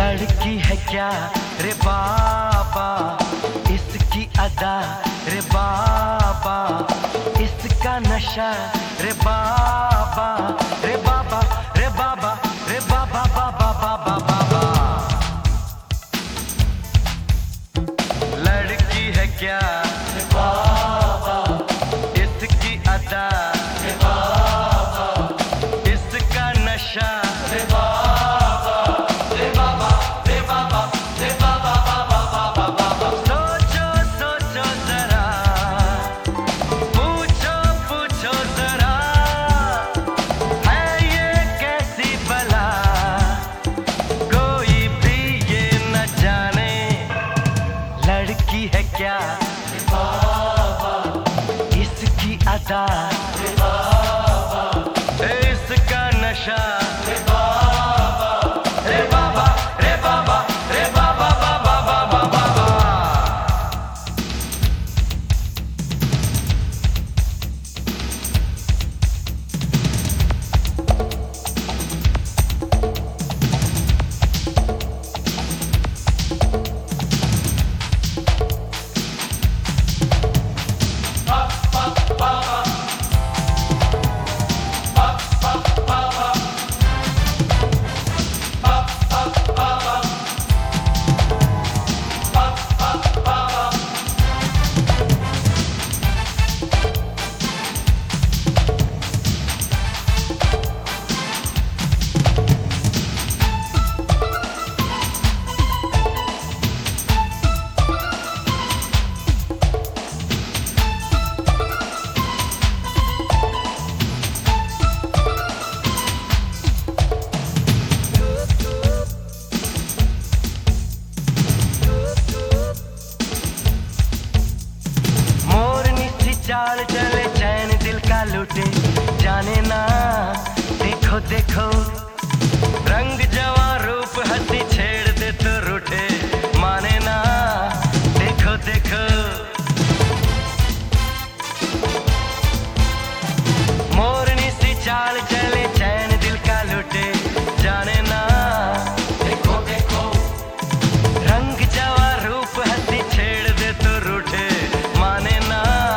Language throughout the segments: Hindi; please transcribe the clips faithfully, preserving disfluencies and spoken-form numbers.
लड़की है क्या रे बाबा, इसकी अदा रे बाबा, इसका नशा रे बाबा, रे बाबा रे बाबा रे बाबा बाबा बाबा बाबा। लड़की है क्या रे बाबा, इसकी अदा रे बाबा, इसका नशा रे बाबा। लड़की है क्या रे बाबा, इसकी अदा रे बाबा, इसका नशा रे बाबा, रे बाबा रे बाबा रे बाबा बाबा बाबा बाबा। चाल चले चैन दिल का लूटे, जाने ना देखो देखो, रंग जवा रूप हंसी छेड़ दे तो रूठे, माने ना देखो देखो। मोरनी सी चाल चले चैन दिल का लूटे, जाने ना देखो देखो, रंग जवा रूप हंसी छेड़ दे तो रूठे, माने ना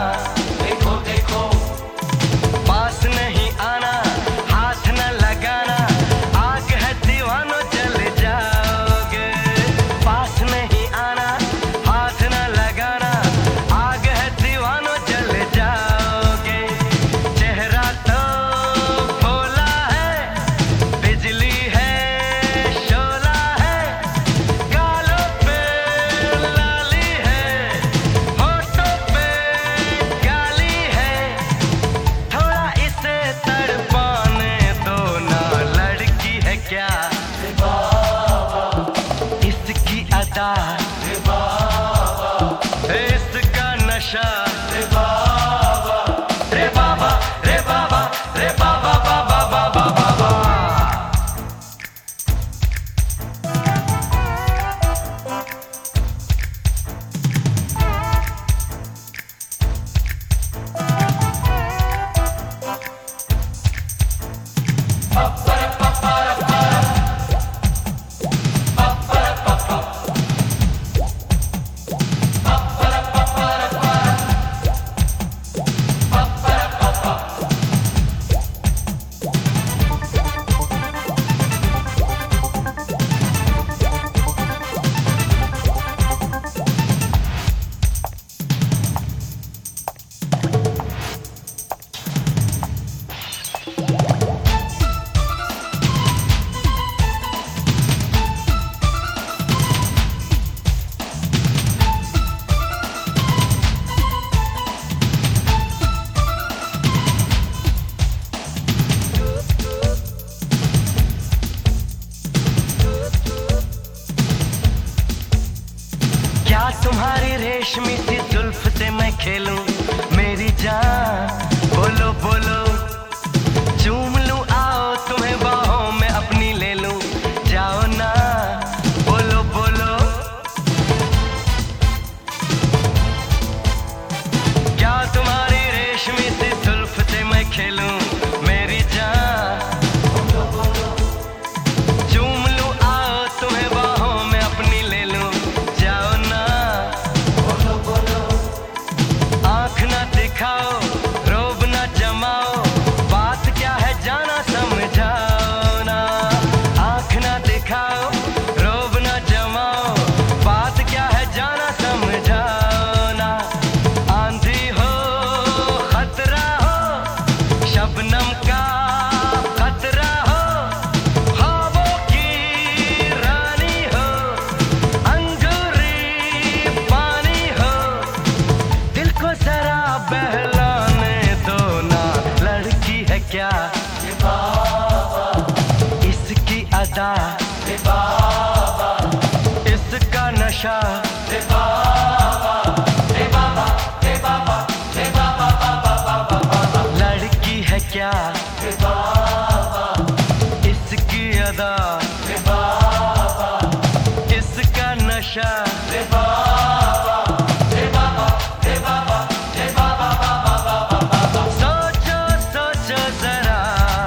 पास नहीं आना, हाथ न लगाना, आग है दीवानो चल जाओगे। पास नहीं आना, हाथ न लगाना, आग है दीवानो चल जाओगे। चेहरा तो भोला है, बिजली है शोला है, गालों पे लाली है, होठों पे गाली है, थोड़ा इसे तड़पाने दो ना। लड़की है क्या रे बाबा, इसकी अदा रे बाबा, इसका नशा रे बाबा, रे बाबा रे बाबा रे बाबा बाबा बाबा बाबा। क्या तुम्हारी रेशमी सी जुल्फ से मैं खेलूं मेरी जान, बोलो बोलो, चूम लूं आओ तुम्हें बाहों में अपनी ले लूं, जाओ ना बोलो बोलो। क्या तुम्हारी रेशमी सी जुल्फ से मैं खेलूं मेरी जान, चूम लूं आओ तुम्हें बाहों अदा, इसका नशा, लड़की है क्या इसकी अदा, इसका नशा, सोचो सोचो जरा,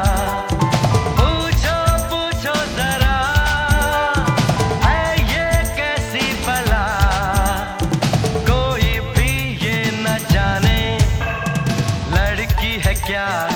पूछो पूछो जरा, है ये कैसी बला, कोई भी ये न जाने लड़की है क्या।